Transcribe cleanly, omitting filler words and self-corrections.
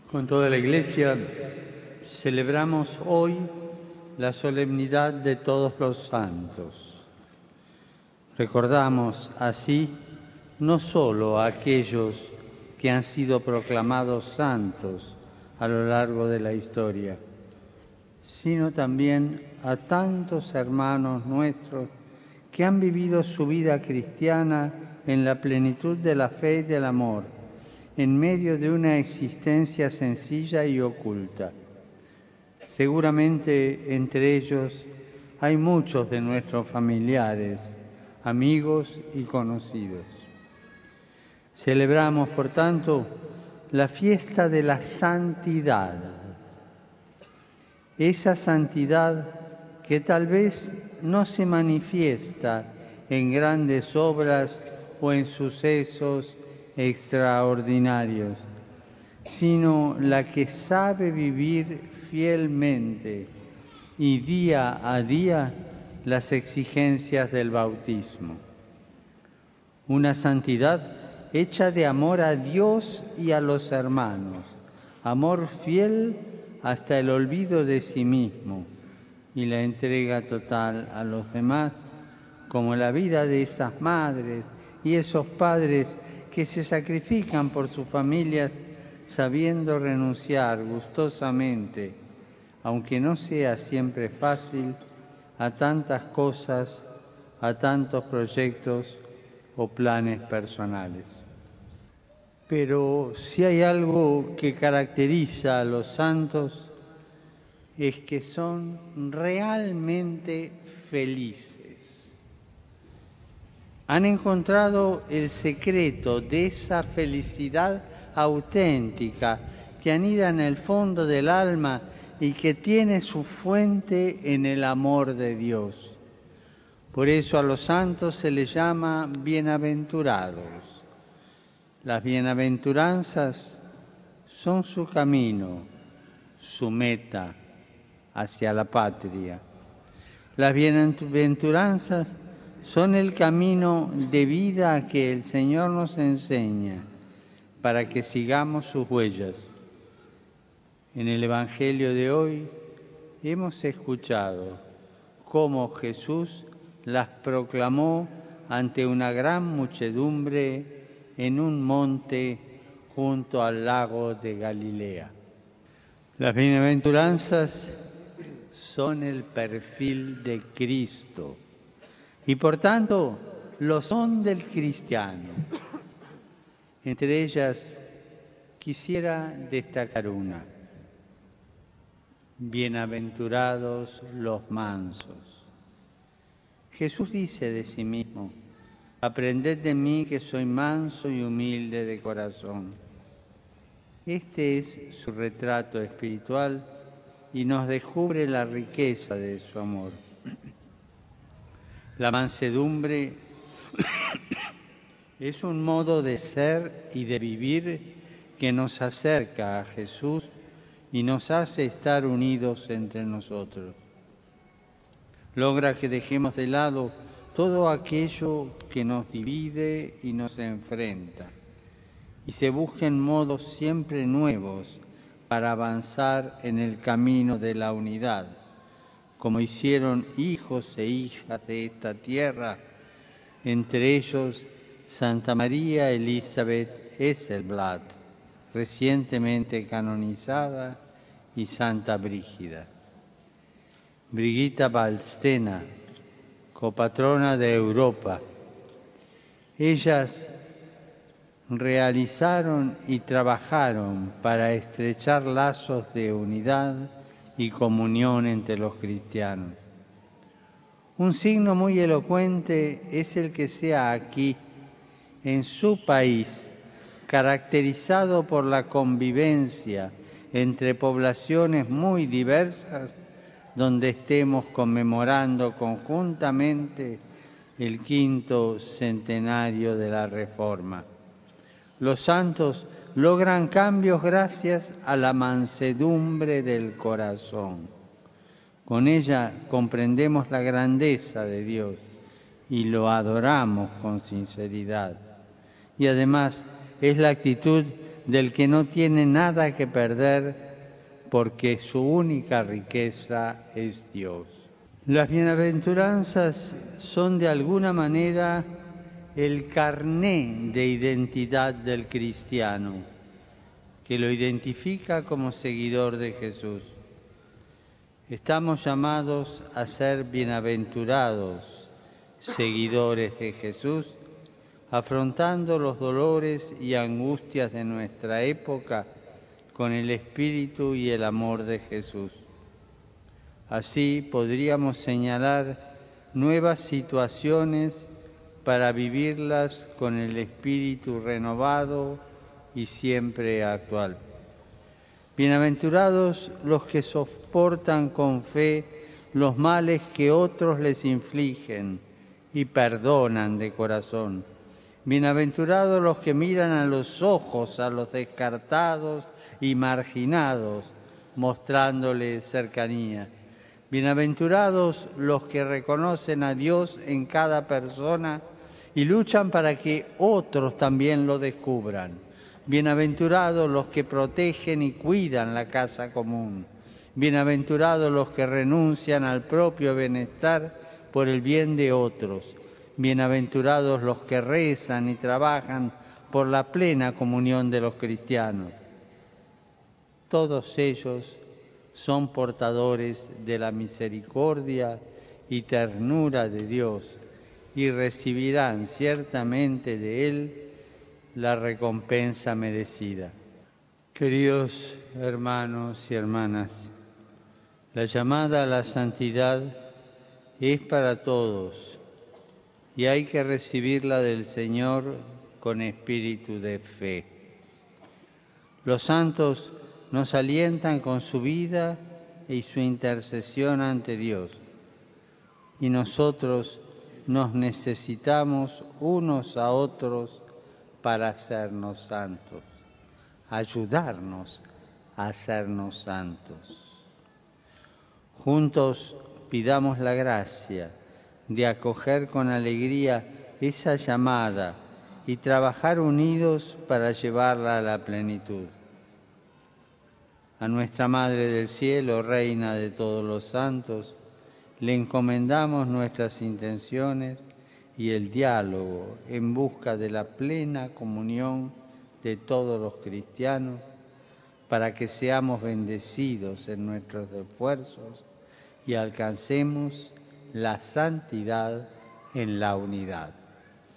Con toda la Iglesia celebramos hoy la solemnidad de todos los santos. Recordamos así no solo a aquellos que han sido proclamados santos a lo largo de la historia, sino también a tantos hermanos nuestros que han vivido su vida cristiana en la plenitud de la fe y del amor, en medio de una existencia sencilla y oculta. Seguramente entre ellos hay muchos de nuestros familiares, amigos y conocidos. Celebramos, por tanto, la fiesta de la santidad. Esa santidad que tal vez no se manifiesta en grandes obras o en sucesos extraordinarios, sino la que sabe vivir fielmente y día a día las exigencias del bautismo. Una santidad hecha de amor a Dios y a los hermanos, amor fiel hasta el olvido de sí mismo y la entrega total a los demás, como la vida de esas madres y esos padres que se sacrifican por sus familias sabiendo renunciar gustosamente, aunque no sea siempre fácil, a tantas cosas, a tantos proyectos o planes personales. Pero si hay algo que caracteriza a los santos es que son realmente felices. Han encontrado el secreto de esa felicidad auténtica que anida en el fondo del alma y que tiene su fuente en el amor de Dios. Por eso a los santos se les llama bienaventurados. Las bienaventuranzas son su camino, su meta hacia la patria. Las bienaventuranzas son el camino de vida que el Señor nos enseña para que sigamos sus huellas. En el Evangelio de hoy hemos escuchado cómo Jesús las proclamó ante una gran muchedumbre en un monte junto al lago de Galilea. Las bienaventuranzas son el perfil de Cristo y por tanto lo son del cristiano. Entre ellas quisiera destacar una: bienaventurados los mansos. Jesús dice de sí mismo: aprended de mí que soy manso y humilde de corazón. Este es su retrato espiritual y nos descubre la riqueza de su amor. La mansedumbre es un modo de ser y de vivir que nos acerca a Jesús y nos hace estar unidos entre nosotros. Logra que dejemos de lado todo aquello que nos divide y nos enfrenta, y se busquen modos siempre nuevos para avanzar en el camino de la unidad, como hicieron hijos e hijas de esta tierra, entre ellos Santa María Elizabeth Hesselblad, recientemente canonizada, y Santa Brígida. Brigitta Balstena, copatrona de Europa. Ellas realizaron y trabajaron para estrechar lazos de unidad y comunión entre los cristianos. Un signo muy elocuente es el que sea aquí, en su país, caracterizado por la convivencia entre poblaciones muy diversas, donde estemos conmemorando conjuntamente el 5º centenario de la Reforma. Los santos logran cambios gracias a la mansedumbre del corazón. Con ella comprendemos la grandeza de Dios y lo adoramos con sinceridad. Y además es la actitud del que no tiene nada que perder porque su única riqueza es Dios. Las bienaventuranzas son de alguna manera el carné de identidad del cristiano, que lo identifica como seguidor de Jesús. Estamos llamados a ser bienaventurados, seguidores de Jesús, afrontando los dolores y angustias de nuestra época con el espíritu y el amor de Jesús. Así podríamos señalar nuevas situaciones para vivirlas con el espíritu renovado y siempre actual. Bienaventurados los que soportan con fe los males que otros les infligen y perdonan de corazón. Bienaventurados los que miran a los ojos a los descartados y marginados, mostrándoles cercanía. Bienaventurados los que reconocen a Dios en cada persona y luchan para que otros también lo descubran. Bienaventurados los que protegen y cuidan la casa común. Bienaventurados los que renuncian al propio bienestar por el bien de otros. Bienaventurados los que rezan y trabajan por la plena comunión de los cristianos. Todos ellos son portadores de la misericordia y ternura de Dios y recibirán ciertamente de Él la recompensa merecida. Queridos hermanos y hermanas, la llamada a la santidad es para todos y hay que recibirla del Señor con espíritu de fe. Los santos nos alientan con su vida y su intercesión ante Dios, y nosotros nos necesitamos unos a otros para hacernos santos, ayudarnos a hacernos santos. Juntos pidamos la gracia de acoger con alegría esa llamada y trabajar unidos para llevarla a la plenitud. A nuestra Madre del Cielo, Reina de todos los santos, le encomendamos nuestras intenciones y el diálogo en busca de la plena comunión de todos los cristianos, para que seamos bendecidos en nuestros esfuerzos y alcancemos la santidad en la unidad.